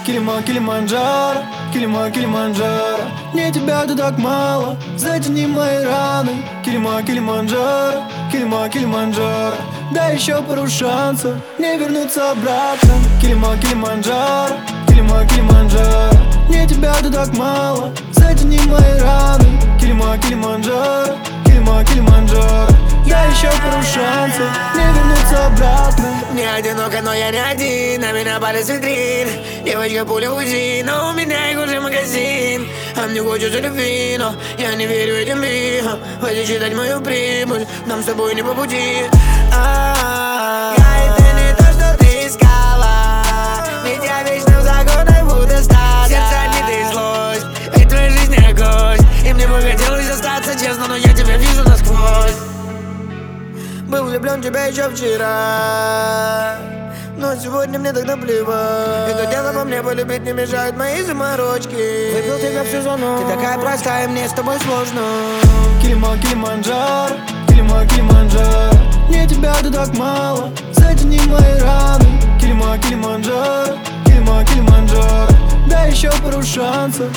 Килиманджаро, Килиманджаро. Мне тебя тут так мало, затяни мои раны. Килиманджаро, Килиманджаро. Дай еще пару шансов, не вернуться обратно. Килиманджаро, Килиманджаро. Мне тебя тут так мало, затяни мои раны. Килиманджаро, Килиманджаро. Дай еще пару шансов, не вернуться обратно. Не одиноко, но я не один, на меня палец витрин. Девочка пуля УЗИ, но у меня их уже магазин. А мне хочется любви, но я не верю этим бигам. Хватит считать мою прибыль, нам с тобой не по пути. Это не то, что ты искала, ведь я вечно в загонах буду стать. Сердце обиды и злость, ведь твоя жизнь не гость. И мне бы хотелось остаться честно, но я тебя вижу насквозь. Был влюблен в тебя еще вчера, но сегодня мне так наплевать. Это дело во мне, полюбить не мешают мои заморочки. Выпил тебя всю зону, ты такая простая, мне с тобой сложно. Килиманджаро, Килиманджаро. Мне тебя тут так мало, затяни мои раны. Килиманджаро, Килиманджаро. Дай еще пару шансов.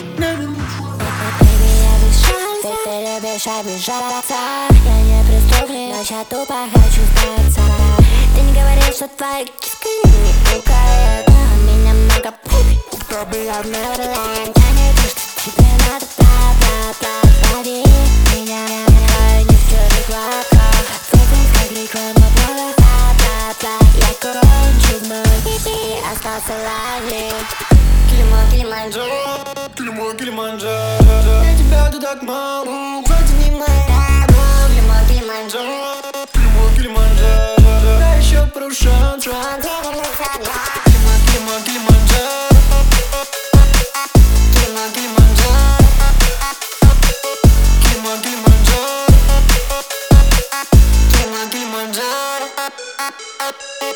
Ты любишь обижаться. Я не преступник, но я тупо хочу сдаться. Ты не говоришь, что твоя киска не пукает, а у меня много пук. Пробы я в Неверленд. Я не то, что тебе надо, бла-бла-бла. Лови меня, я не в чужих лапках. Фокус как реклама блога, бла-бла-бла. Я кончу в мой и остался ловить. Килиманджаро, Килиманджаро. Мне тебя тут так мало, затяни мои раны. Килиманджаро, Килиманджаро. Дай еще пару шансов. Килиманджаро, Килиманджаро, Килиманджаро.